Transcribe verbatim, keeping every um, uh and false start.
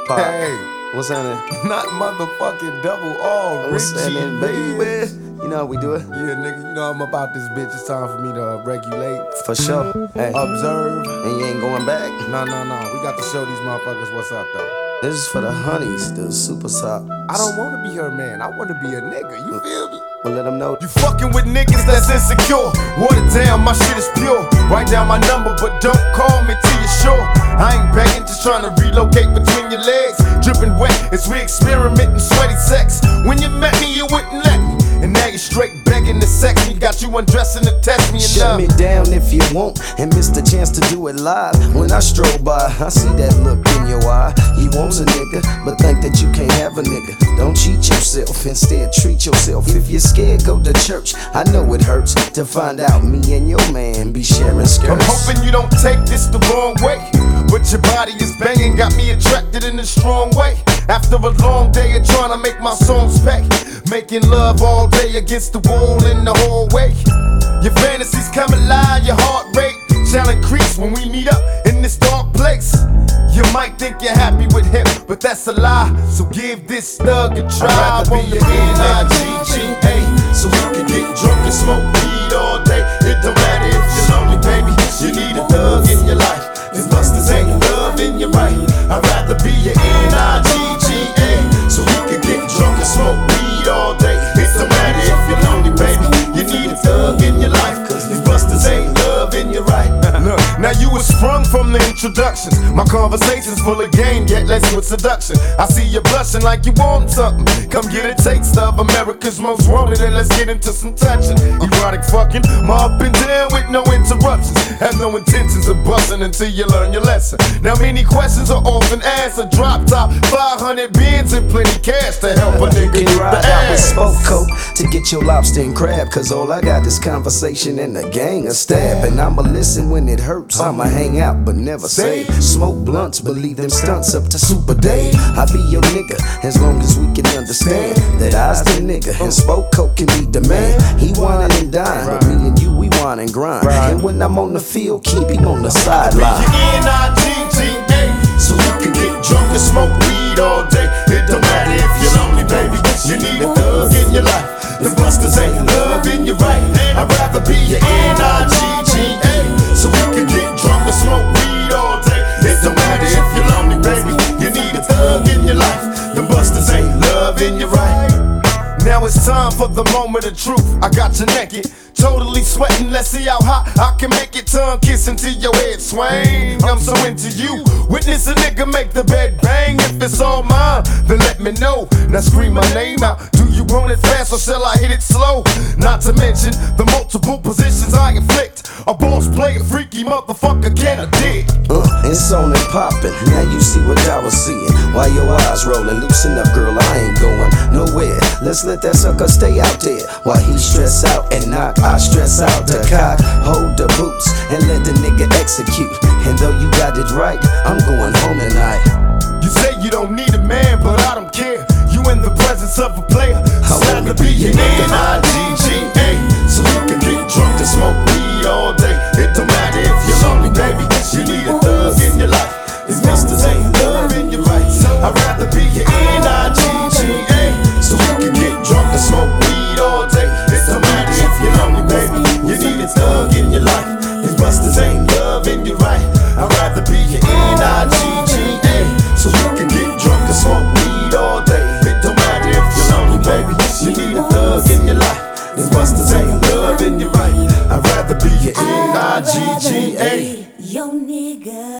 Pop. Hey, What's happening? not motherfucking double R, What's Richie, happening, baby? You know how we do it? Yeah, nigga, you know I'm about this bitch. It's time for me to uh, regulate, For sure. Hey, observe. and you ain't going back? No, no, no. We got to show these motherfuckers what's up, though. This is for the honeys, the super top. I don't want to be her man. I want to be a nigga. You feel me? Well, let them know. You fucking with niggas that's insecure. Water down, my shit is pure. Write down my number, but don't call me till you're sure. I ain't begging, just trying to relocate between your legs. Dripping wet as we experimenting sweaty sex. When you met me, you wouldn't let me. And now you're straight begging to sex me. Got you undressing to test me Shut enough. me down if you want and miss the chance to do it live. When I stroll by, I see that look in your eye. You want a nigga, but think that you can't have a nigga. Don't cheat yourself, instead treat yourself. If you're scared, go to church. I know it hurts to find out me and your man be sharing skirts. I'm hoping you don't take this the wrong way, but your body is banging, got me attracted in a strong way. After a long day of trying to make my songs pay, making love all day against the wall in the hallway. Your fantasies come alive, your heart rate shall increase when we meet up in this dark place. You might think you're happy with him, but that's a lie. So give this thug a try. I'd rather be your N I G G A, so we can get drunk and smoke weed all day. It don't matter if you're lonely, baby. You need a thug in your life. These busters ain't loving you right. I'd rather be your N I G G A, so we can get drunk and smoke weed all day. It don't matter if you're lonely, baby. You need a thug in your life, cause these busters ain't loving you right. Look, now you was sprung from the introductions. My conversation's full of game, yet laced with seduction. I see you blushing like you want something. Come get a taste of America's most wanted, and let's get into some touching. Erotic fucking, my up and down with no interruptions. Have no intentions of busting until you learn your lesson. Now many questions are often answered. Drop top, five hundred bins and plenty cash to help a nigga You get can the ride out with ass. Spoke Coat to get your lobster and crab. Cause all I got is conversation and a gang of stab. And I'ma listen when it hurts, I'ma hang out but never say. Smoke blunts, believe them stunts up to Super Day. I be your nigga as long as we can understand that I's the nigga and Spoke Coat can be the man. He whining and dine, but me and you we whine and grind. And when I'm on the field, keep him on the sideline. Be your N I G G A, so you can get drunk and smoke weed all day. It don't matter if you're lonely, baby. You need a thug in your life. The busters ain't loving you right. I'd rather be your N I G G A, so we can get drunk and smoke weed all day. It don't matter if you're lonely, baby. You need a thug in your life. The busters ain't loving you right. Now it's time for the moment of truth. I got you naked, totally sweating. Let's see how hot I can make it. Tongue kissing till your head swing. I'm so into you. Witness a nigga make the bed bang. If it's all mine, then let me know. Now scream my name out. Do you want it fast or shall I hit it slow? Not to mention the multiple positions I inflict. A boss play a freaky motherfucker can I dig? Uh, it's on and poppin', now you see what I was seeing. Why your eyes rollin', loosen up girl, I ain't going nowhere. Let's let that sucker stay out there. While he stress out and knock, I stress out the cock. Hold the boots and let the nigga execute. And though you got it right, I'm going home tonight. You say you don't need a man, but I don't care. You in the presence of a player. I'd rather be your N I G G A, so you can get drunk and smoke weed all day. It don't matter if you're lonely, baby. You need a thug in your life. These busters ain't loving you right. I'd rather be your N I G G A, so you can get drunk and smoke weed all day. It don't matter if you're lonely, baby. You need a thug in your life. These busters ain't loving you right. I'd rather be your N I G G A, so you can get drunk and smoke weed all day. It don't matter if you're lonely, baby. You need a thug in your life. These busters ain't loving you right. I'd rather be your N I G G A. Yo, nigga.